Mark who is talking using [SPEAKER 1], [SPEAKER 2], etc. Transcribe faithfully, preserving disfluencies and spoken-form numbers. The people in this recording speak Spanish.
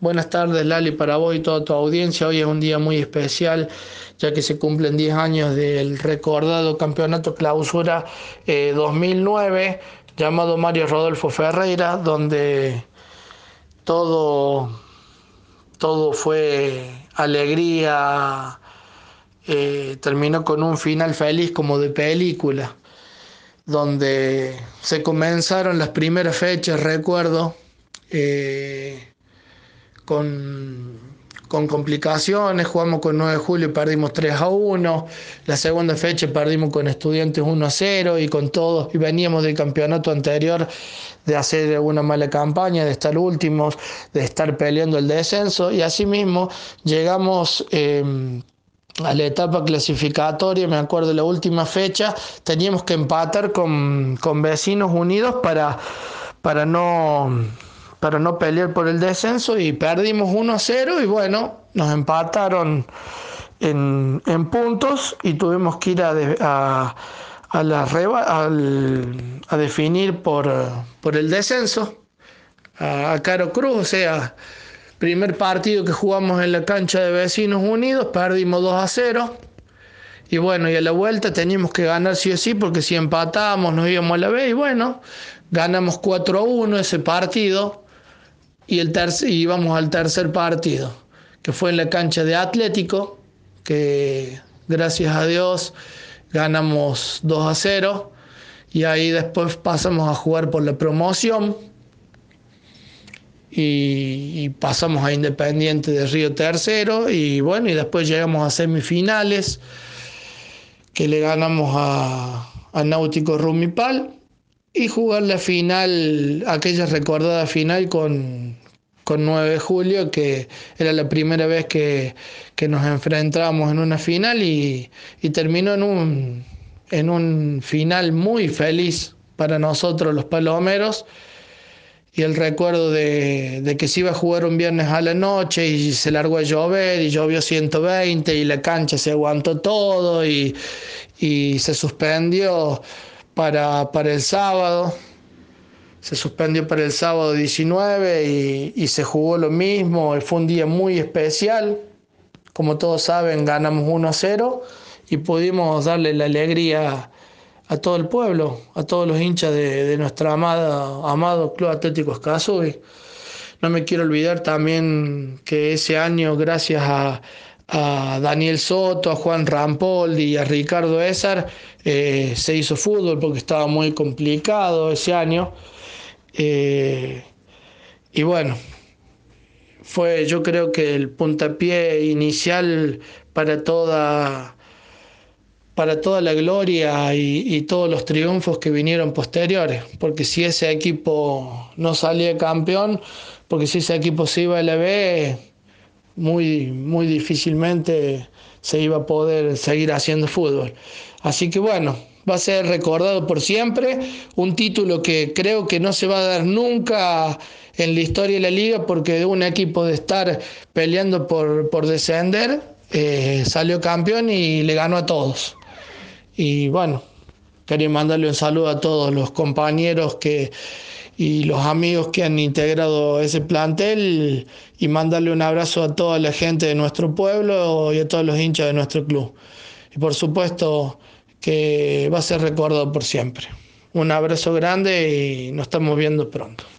[SPEAKER 1] Buenas tardes, Lali, para vos y toda tu audiencia. Hoy es un día muy especial, ya que se cumplen diez años del recordado Campeonato Clausura eh, dos mil nueve, llamado Mario Rodolfo Ferreira, donde todo, todo fue alegría, eh, terminó con un final feliz como de película, donde se comenzaron las primeras fechas, recuerdo. eh, con, con complicaciones, jugamos con nueve de julio y perdimos tres a uno, la segunda fecha perdimos con Estudiantes uno a cero y con todos, y veníamos del campeonato anterior de hacer una mala campaña, de estar últimos, de estar peleando el descenso, y asimismo llegamos eh, a la etapa clasificatoria. Me acuerdo la última fecha, teníamos que empatar con, con Vecinos Unidos para, para no para no pelear por el descenso, y perdimos uno a cero y bueno, nos empataron en, en puntos y tuvimos que ir a, de, a, a, la reba, al, a definir por, por el descenso a, a Caro Cruz. O sea, primer partido que jugamos en la cancha de Vecinos Unidos, perdimos dos a cero. Y bueno, y a la vuelta teníamos que ganar sí o sí, porque si empatábamos nos íbamos a la B. Y bueno, ganamos cuatro a uno ese partido. Y el tercer, y vamos al tercer partido, que fue en la cancha de Atlético, que gracias a Dios ganamos dos a cero. Y ahí después pasamos a jugar por la promoción y, y pasamos a Independiente de Río Tercero. Y bueno, y después llegamos a semifinales, que le ganamos a, a Náutico Rumipal, y jugar la final, aquella recordada final con, con nueve de julio, que era la primera vez que, que nos enfrentábamos en una final, y, y terminó en un, en un final muy feliz para nosotros los palomeros. Y el recuerdo de, de que se iba a jugar un viernes a la noche y se largó a llover y llovió ciento veinte y la cancha se aguantó todo, y, y se suspendió para, para el sábado. Se suspendió para el sábado diecinueve y, y se jugó lo mismo. Fue un día muy especial. Como todos saben, ganamos uno a cero y pudimos darle la alegría a todo el pueblo, a todos los hinchas de, de nuestra amada, amado Club Atlético Escazú. No me quiero olvidar también que ese año, gracias a, a Daniel Soto, a Juan Rampoldi y a Ricardo Esar, eh, se hizo fútbol, porque estaba muy complicado ese año. Eh, y bueno, fue, yo creo que el puntapié inicial para toda, para toda la gloria y, y todos los triunfos que vinieron posteriores, porque si ese equipo no salía campeón, porque si ese equipo se iba a la B, muy, muy difícilmente se iba a poder seguir haciendo fútbol. Así que bueno, va a ser recordado por siempre, un título que creo que no se va a dar nunca en la historia de la liga, porque de un equipo de estar peleando por, por descender, eh, salió campeón y le ganó a todos. Y bueno, quería mandarle un saludo a todos los compañeros que, y los amigos que han integrado ese plantel, y mandarle un abrazo a toda la gente de nuestro pueblo y a todos los hinchas de nuestro club. Y por supuesto que va a ser recordado por siempre. Un abrazo grande y nos estamos viendo pronto.